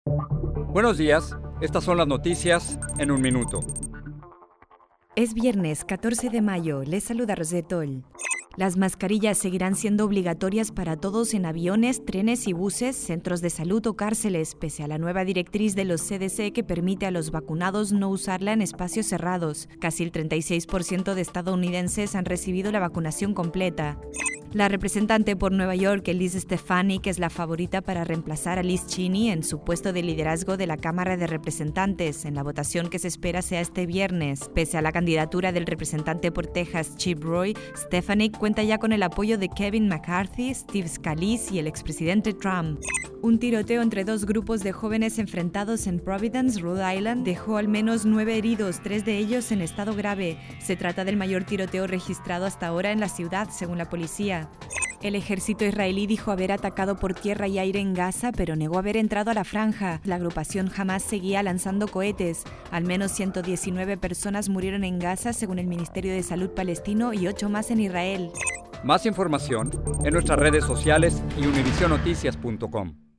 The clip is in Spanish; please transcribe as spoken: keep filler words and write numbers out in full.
Buenos días, estas son las noticias en un minuto. Es viernes catorce de mayo, les saluda Rosette Toll. Las mascarillas seguirán siendo obligatorias para todos en aviones, trenes y buses, centros de salud o cárceles, pese a la nueva directriz de los C D C que permite a los vacunados no usarla en espacios cerrados. Casi el treinta y seis por ciento de estadounidenses han recibido la vacunación completa. La representante por Nueva York, Elise Stefanik, es la favorita para reemplazar a Liz Cheney en su puesto de liderazgo de la Cámara de Representantes, en la votación que se espera sea este viernes. Pese a la candidatura del representante por Texas, Chip Roy, Stefanik cuenta ya con el apoyo de Kevin McCarthy, Steve Scalise y el expresidente Trump. Un tiroteo entre dos grupos de jóvenes enfrentados en Providence, Rhode Island, dejó al menos nueve heridos, tres de ellos en estado grave. Se trata del mayor tiroteo registrado hasta ahora en la ciudad, según la policía. El ejército israelí dijo haber atacado por tierra y aire en Gaza, pero negó haber entrado a la franja. La agrupación Hamas seguía lanzando cohetes. Al menos ciento diecinueve personas murieron en Gaza, según el Ministerio de Salud palestino, y ocho más en Israel. Más información en nuestras redes sociales y univision noticias punto com.